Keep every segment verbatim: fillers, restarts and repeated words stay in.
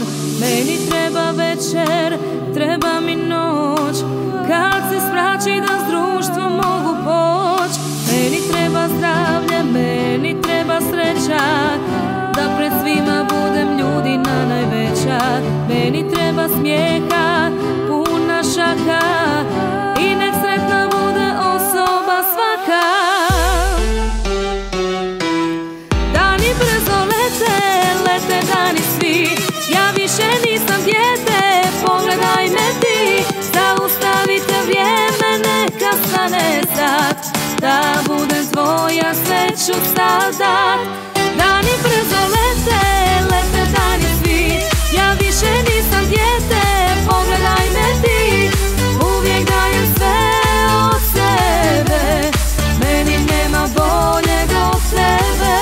Meni treba večer, treba mi noć, kad se sprači da s društvom mogu poć. Meni treba zdravlje, meni treba sreća, da pred svima budem ljudina najveća. Meni treba smijeha, puna šaka, i nek sretna bude osoba svaka. Dani brzo lete, lete dani svi, ja više nisam dijete, pogledaj me ti. Zaustavite vrijeme, neka stane sad, da budem tvoja, sve ću sad dat. Dani brzo lete, lete dani svi, ja više nisam dijete, pogledaj me ti. Uvijek dajem sve od sebe, meni nema boljeg od tebe.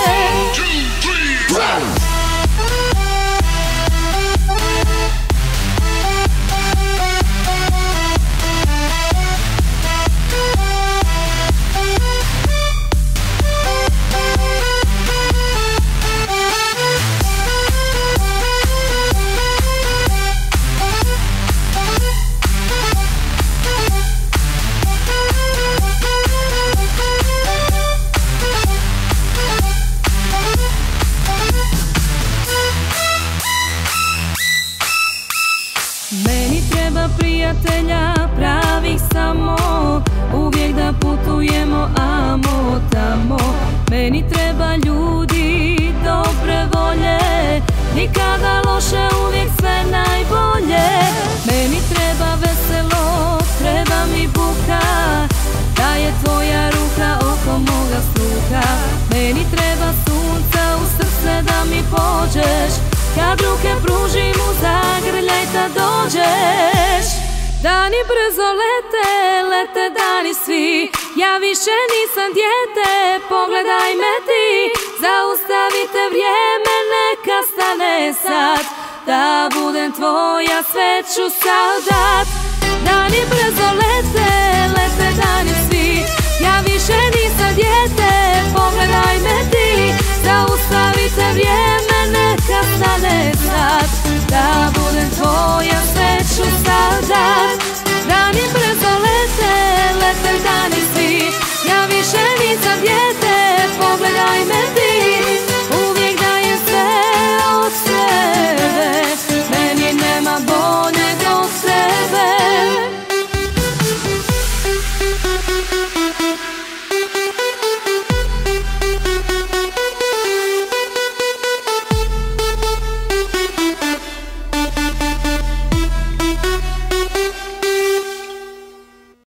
Meni treba prijatelja pravih samo, uvijek da putujemo amo tamo. Meni treba ljudi dobre volje, nikada loše, uvijek sve najbolje. Meni treba veselo, treba mi buka, da je tvoja ruka oko moga struka. Meni treba sunca u srce da mi pođeš, kad ruke pružim u zagrljaj da dođeš. Dani brzo lete, lete dani svi, ja više nisam dijete, pogledaj me ti. Zaustavite vrijeme, neka stane sad, da budem tvoja, sve ću sad dat. Dani brzo lete, lete dani svi, ja više nisam dijete, pogledaj me ti. Zaustavite vrijeme, neka stane sad,